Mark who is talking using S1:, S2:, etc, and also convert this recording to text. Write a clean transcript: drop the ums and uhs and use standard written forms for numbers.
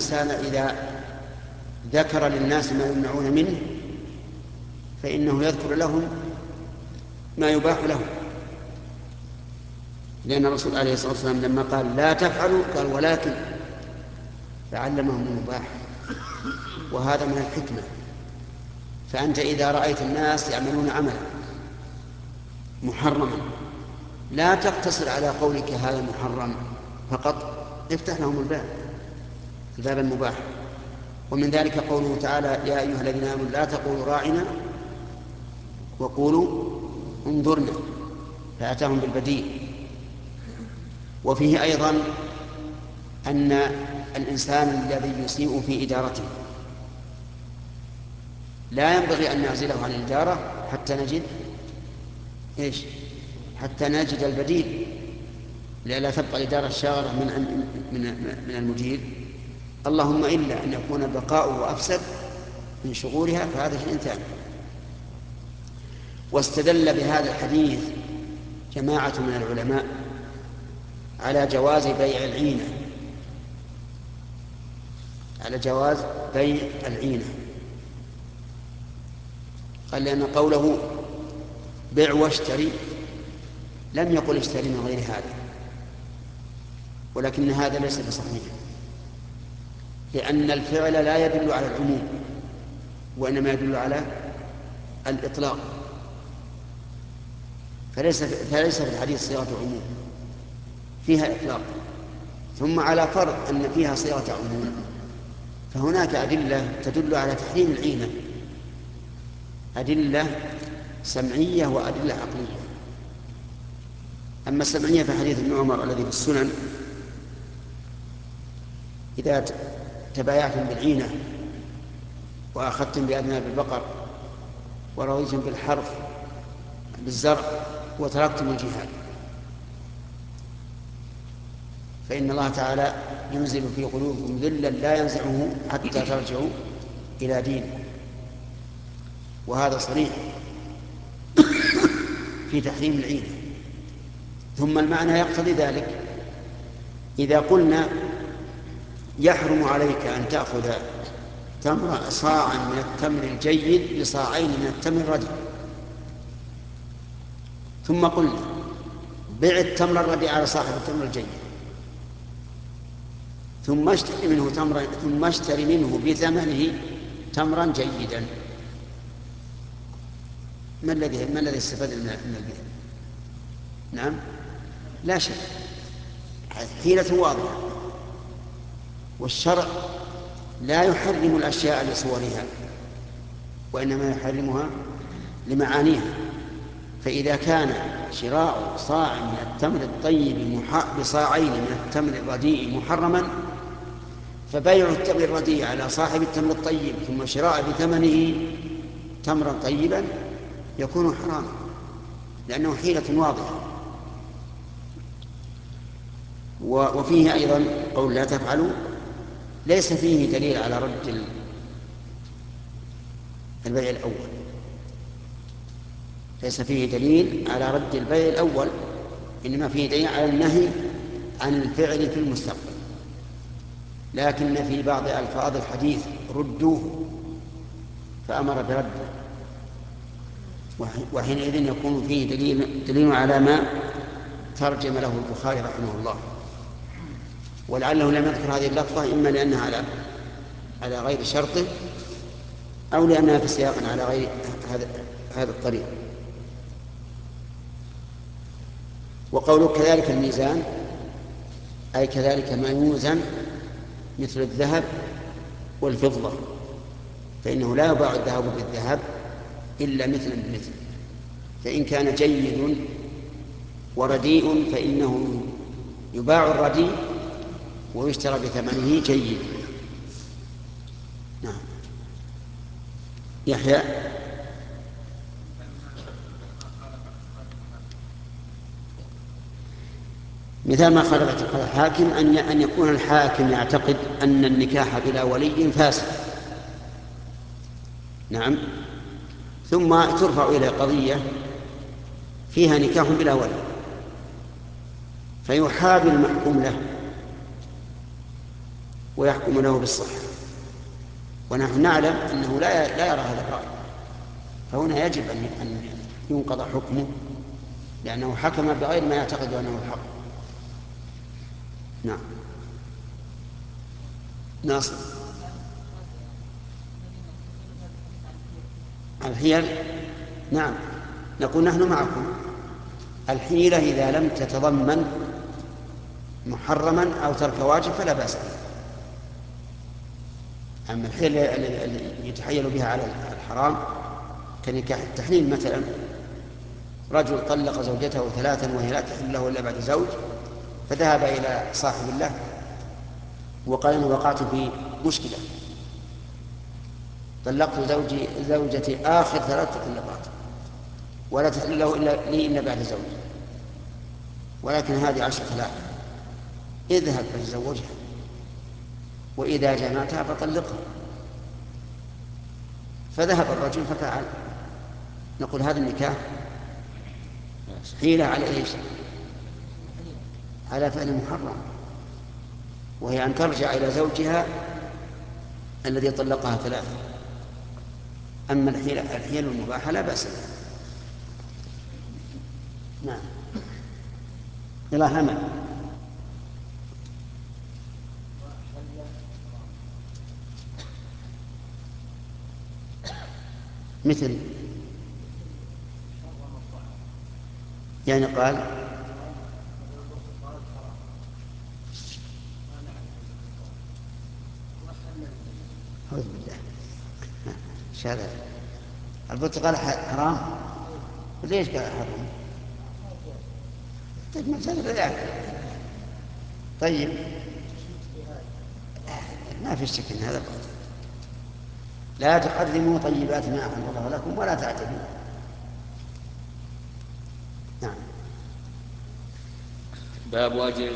S1: الإنسان إذا ذكر للناس ما يمنعون منه فإنه يذكر لهم ما يباح لهم، لأن الرسول عليه الصلاة والسلام لما قال لا تفعلوا قال ولكن، فعلمهم المباح، وهذا من الحكمة. فأنت إذا رأيت الناس يعملون عملا محرما لا تقتصر على قولك هذا محرم فقط، افتح لهم الباب المباح. ومن ذلك قوله تعالى يا أيها الذين آمنوا لا تقولوا راعنا وقولوا انظرنا، فأتاهم بالبديل. وفيه أيضا أن الإنسان الذي يسيء في إدارته لا ينبغي أن نعزله عن الإدارة حتى نجد البديل، لئلا تبقى الإدارة الشاغرة من المدير، اللهم إلا أن يكون بقاؤه أفسد من شغولها، فهذا شيء ثاني. واستدل بهذا الحديث جماعة من العلماء على جواز بيع العينة، قال لأن قوله بيع واشتري لم يقل اشتري من غير هذا، ولكن هذا ليس بصحيح، لأن الفعل لا يدل على العموم وإنما يدل على الإطلاق، فليس في الحديث صيغة عموم، فيها إطلاق. ثم على فرض أن فيها صيغة عموم فهناك أدلة تدل على تحريم العينة، أدلة سمعية وأدلة عقلية. أما السمعية في حديث ابن عمر الذي في السنن إذا تبايعتم بالعينة وأخذتم بأذناب البقر ورضيتم بالحرث بالزرع وتركتم الجهاد فإن الله تعالى ينزل في قلوبكم ذلا لا ينزعه حتى ترجعوا إلى دينه، وهذا صريح في تحريم العينة. ثم المعنى يقتضي ذلك. إذا قلنا يحرم عليك أن تأخذ صاعا من التمر الجيد بصاعين من التمر الرديء، ثم قلنا بع التمر الرديء على صاحب التمر الجيد ثم اشتري منه بثمنه تمرا جيدا، ما الذي استفاد من البيع؟ نعم لا شيء، حيلة واضحة. والشرع لا يحرم الأشياء لصورها وإنما يحرمها لمعانيها. فإذا كان شراء صاع من التمر الطيب بصاعين من التمر الرديء محرما، فبيع التمر الرديء على صاحب التمر الطيب ثم شراء بثمنه تمرا طيبا يكون حراما، لأنه حيلة واضحة. وفيه أيضا قول لا تفعلوا ليس فيه دليل على رد البيع الأول، ليس فيه دليل على رد البيع الأول، إنما فيه دليل على النهي عن الفعل في المستقبل. لكن في بعض ألفاظ الحديث ردوه فأمر برده، وحينئذ يكون فيه دليل على ما ترجم له البخاري رحمه الله. ولعله لم يذكر هذه اللفظة إما لأنها على غير شرطه أو لأنها في سياق على غير هذا الطريق. وقوله كذلك الميزان أي كذلك ما يوزن مثل الذهب والفضة، فإنه لا يباع الذهب بالذهب إلا مثلا بمثل، فإن كان جيد ورديء فإنه يباع الرديء ويشترى بثمنه جيد. نعم. يحيى مثال ما خالفت الحاكم أن يكون الحاكم يعتقد أن النكاح بلا ولي فاسد، نعم، ثم ترفع إلى قضية فيها نكاح بلا ولي فيحاب المحكوم له ويحكم له بالصحة، ونحن نعلم أنه لا يرى هذا الرأي، فهنا يجب أن ينقض حكمه، لأنه حكم بغير ما يعتقد أنه الحق. نعم. ناصر. الحيل، نعم، نقول نحن معكم. الحيلة إذا لم تتضمن محرما أو ترك واجب فلا بأس بها. أما الحيلة التي يتحيل بها على الحرام كنكاح التحليل مثلا، رجل طلق زوجته 3 وهي لا تحل له إلا بعد زوج، فذهب إلى صاحب الله وقال إنه وقعت في مشكلة، طلقت زوجتي آخر 3 طلقات ولا تحل له إلا بعد زوج، ولكن هذه 10,000، اذهب فتزوجها، وإذا جمعتها فطلقها. فذهب الرجل ففعل. نقول هذا النكاح حيلة على إيش؟ على فعل محرم، وهي أن ترجع إلى زوجها الذي طلقها 3. أما الحيل المباحة لا بأس بها. نعم. إلى همل. مثل يعني قال أعوذ بالله، هذا البرتقال حرام، ليش قال حرام؟ طيب مثلا يأكل. طيب ما في شك ان هذا باطل. لا تحرموا طيبات ما أحل الله لكم ولا تعتدوا. نعم.
S2: باب أجر